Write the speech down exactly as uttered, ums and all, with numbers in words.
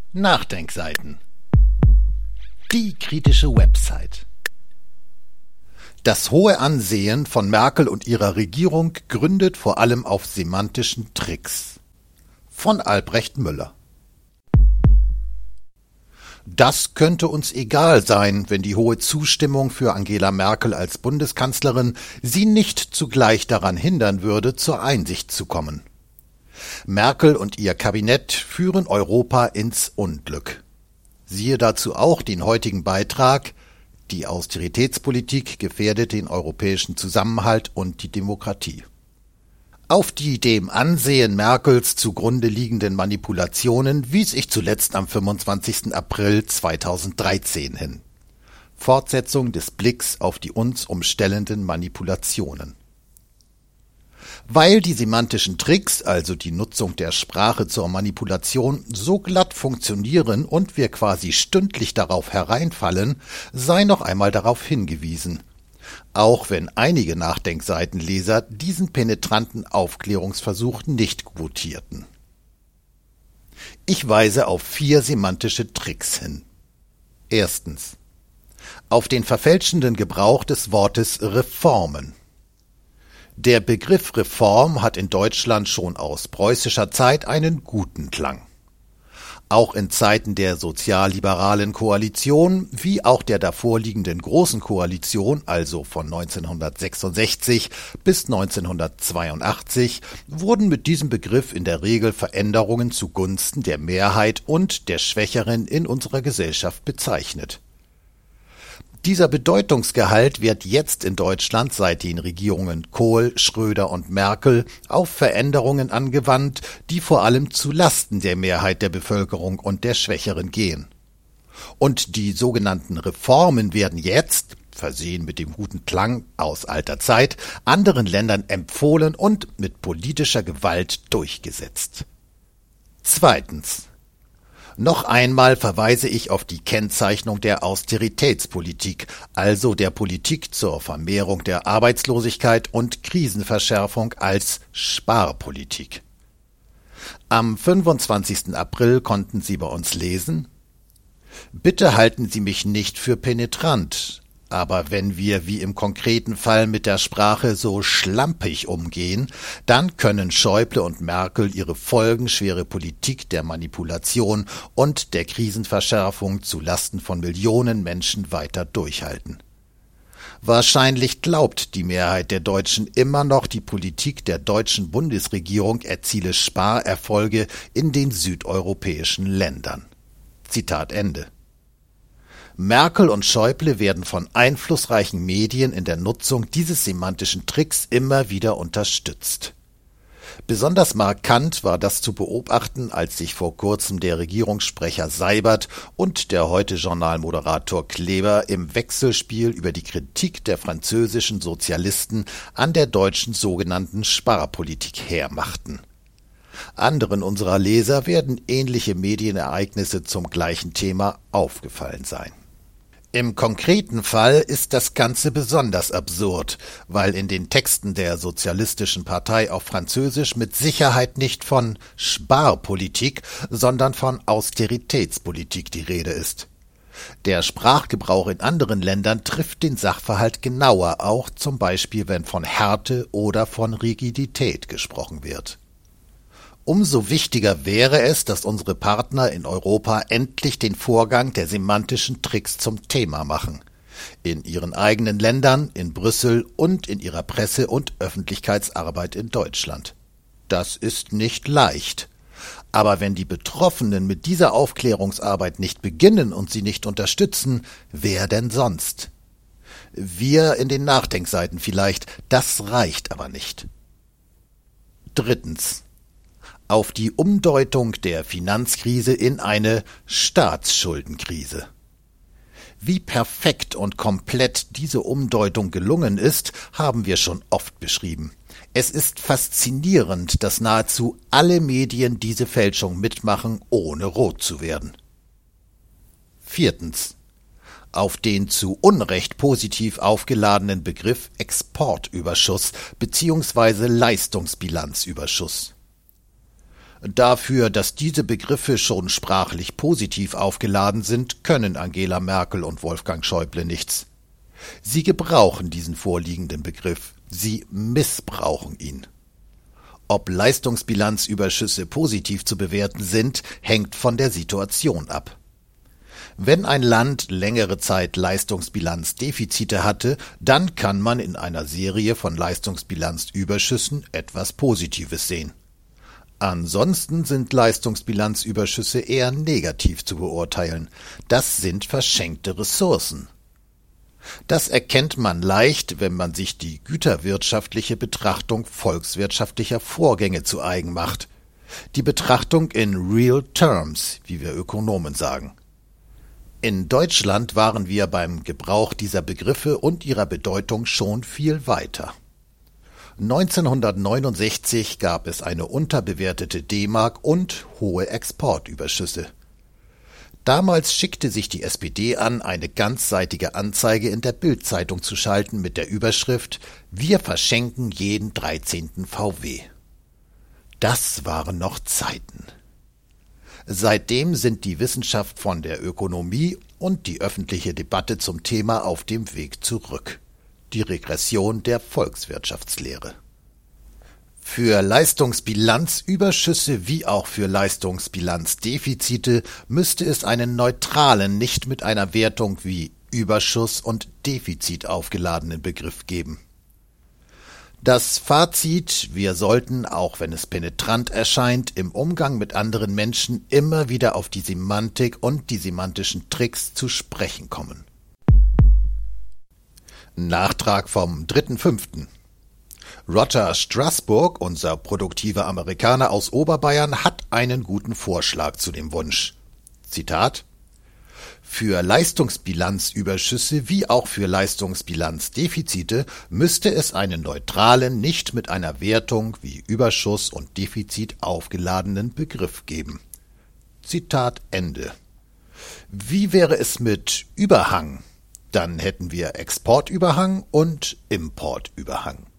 Nachdenkseiten. Die kritische Website. Das hohe Ansehen von Merkel und ihrer Regierung gründet vor allem auf semantischen Tricks. Von Albrecht Müller. Das könnte uns egal sein, wenn die hohe Zustimmung für Angela Merkel als Bundeskanzlerin sie nicht zugleich daran hindern würde, zur Einsicht zu kommen. Merkel und ihr Kabinett führen Europa ins Unglück. Siehe dazu auch den heutigen Beitrag: Die Austeritätspolitik gefährdet den europäischen Zusammenhalt und die Demokratie. Auf die dem Ansehen Merkels zugrunde liegenden Manipulationen wies ich zuletzt am fünfundzwanzigsten April zweitausenddreizehn hin. Fortsetzung des Blicks auf die uns umstellenden Manipulationen. Weil die semantischen Tricks, also die Nutzung der Sprache zur Manipulation, so glatt funktionieren und wir quasi stündlich darauf hereinfallen, sei noch einmal darauf hingewiesen. Auch wenn einige Nachdenkseitenleser diesen penetranten Aufklärungsversuch nicht quotierten. Ich weise auf vier semantische Tricks hin. Erstens. Auf den verfälschenden Gebrauch des Wortes Reformen. Der Begriff Reform hat in Deutschland schon aus preußischer Zeit einen guten Klang. Auch in Zeiten der sozialliberalen Koalition, wie auch der davorliegenden Großen Koalition, also von neunzehnhundertsechsundsechzig bis neunzehnhundertzweiundachtzig, wurden mit diesem Begriff in der Regel Veränderungen zugunsten der Mehrheit und der Schwächeren in unserer Gesellschaft bezeichnet. Dieser Bedeutungsgehalt wird jetzt in Deutschland seit den Regierungen Kohl, Schröder und Merkel auf Veränderungen angewandt, die vor allem zu Lasten der Mehrheit der Bevölkerung und der Schwächeren gehen. Und die sogenannten Reformen werden jetzt, versehen mit dem guten Klang aus alter Zeit, anderen Ländern empfohlen und mit politischer Gewalt durchgesetzt. Zweitens. Noch einmal verweise ich auf die Kennzeichnung der Austeritätspolitik, also der Politik zur Vermehrung der Arbeitslosigkeit und Krisenverschärfung als Sparpolitik. Am fünfundzwanzigsten April konnten Sie bei uns lesen: Bitte halten Sie mich nicht für penetrant, aber wenn wir wie im konkreten Fall mit der Sprache so schlampig umgehen, dann können Schäuble und Merkel ihre folgenschwere Politik der Manipulation und der Krisenverschärfung zu Lasten von Millionen Menschen weiter durchhalten. Wahrscheinlich glaubt die Mehrheit der Deutschen immer noch, die Politik der deutschen Bundesregierung erziele Sparerfolge in den südeuropäischen Ländern. Zitat Ende. Merkel und Schäuble werden von einflussreichen Medien in der Nutzung dieses semantischen Tricks immer wieder unterstützt. Besonders markant war das zu beobachten, als sich vor kurzem der Regierungssprecher Seibert und der heute Journalmoderator Kleber im Wechselspiel über die Kritik der französischen Sozialisten an der deutschen sogenannten Sparpolitik hermachten. Anderen unserer Leser werden ähnliche Medienereignisse zum gleichen Thema aufgefallen sein. Im konkreten Fall ist das Ganze besonders absurd, weil in den Texten der Sozialistischen Partei auf Französisch mit Sicherheit nicht von Sparpolitik, sondern von Austeritätspolitik die Rede ist. Der Sprachgebrauch in anderen Ländern trifft den Sachverhalt genauer, auch zum Beispiel, wenn von Härte oder von Rigidität gesprochen wird. Umso wichtiger wäre es, dass unsere Partner in Europa endlich den Vorgang der semantischen Tricks zum Thema machen. In ihren eigenen Ländern, in Brüssel und in ihrer Presse- und Öffentlichkeitsarbeit in Deutschland. Das ist nicht leicht. Aber wenn die Betroffenen mit dieser Aufklärungsarbeit nicht beginnen und sie nicht unterstützen, wer denn sonst? Wir in den Nachdenkseiten vielleicht, das reicht aber nicht. Drittens. Auf die Umdeutung der Finanzkrise in eine Staatsschuldenkrise. Wie perfekt und komplett diese Umdeutung gelungen ist, haben wir schon oft beschrieben. Es ist faszinierend, dass nahezu alle Medien diese Fälschung mitmachen, ohne rot zu werden. Viertens. Auf den zu Unrecht positiv aufgeladenen Begriff Exportüberschuss bzw. Leistungsbilanzüberschuss. Dafür, dass diese Begriffe schon sprachlich positiv aufgeladen sind, können Angela Merkel und Wolfgang Schäuble nichts. Sie gebrauchen diesen vorliegenden Begriff, sie missbrauchen ihn. Ob Leistungsbilanzüberschüsse positiv zu bewerten sind, hängt von der Situation ab. Wenn ein Land längere Zeit Leistungsbilanzdefizite hatte, dann kann man in einer Serie von Leistungsbilanzüberschüssen etwas Positives sehen. Ansonsten sind Leistungsbilanzüberschüsse eher negativ zu beurteilen. Das sind verschenkte Ressourcen. Das erkennt man leicht, wenn man sich die güterwirtschaftliche Betrachtung volkswirtschaftlicher Vorgänge zu eigen macht. Die Betrachtung in real terms, wie wir Ökonomen sagen. In Deutschland waren wir beim Gebrauch dieser Begriffe und ihrer Bedeutung schon viel weiter. neunzehnhundertneunundsechzig gab es eine unterbewertete D-Mark und hohe Exportüberschüsse. Damals schickte sich die S P D an, eine ganzseitige Anzeige in der Bild-Zeitung zu schalten mit der Überschrift »Wir verschenken jeden dreizehnten V W«. Das waren noch Zeiten. Seitdem sind die Wissenschaft von der Ökonomie und die öffentliche Debatte zum Thema auf dem Weg zurück. Die Regression der Volkswirtschaftslehre. Für Leistungsbilanzüberschüsse wie auch für Leistungsbilanzdefizite müsste es einen neutralen, nicht mit einer Wertung wie Überschuss und Defizit aufgeladenen Begriff geben. Das Fazit: Wir sollten, auch wenn es penetrant erscheint, im Umgang mit anderen Menschen immer wieder auf die Semantik und die semantischen Tricks zu sprechen kommen. Nachtrag vom dritten fünften Roger Straßburg, unser produktiver Amerikaner aus Oberbayern, hat einen guten Vorschlag zu dem Wunsch. Zitat: Für Leistungsbilanzüberschüsse wie auch für Leistungsbilanzdefizite müsste es einen neutralen, nicht mit einer Wertung wie Überschuss und Defizit aufgeladenen Begriff geben. Zitat Ende. Wie wäre es mit Überhang? Dann hätten wir Exportüberhang und Importüberhang.